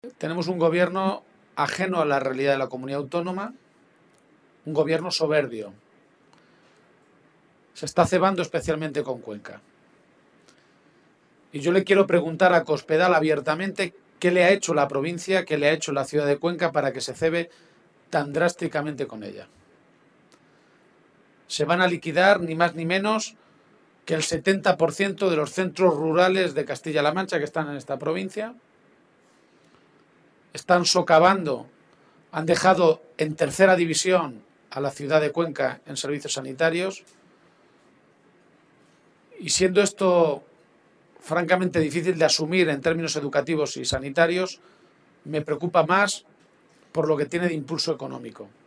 Tenemos un gobierno ajeno a la realidad de la comunidad autónoma, un gobierno soberbio. Se está cebando especialmente con Cuenca. Y yo le quiero preguntar a Cospedal abiertamente qué le ha hecho la provincia, qué le ha hecho la ciudad de Cuenca para que se cebe tan drásticamente con ella. Se van a liquidar ni más ni menos que el 70% de los centros rurales de Castilla-La Mancha que están en esta provincia. Están socavando, han dejado en tercera división a la ciudad de Cuenca en servicios sanitarios. Y siendo esto francamente difícil de asumir en términos educativos y sanitarios, me preocupa más por lo que tiene de impulso económico.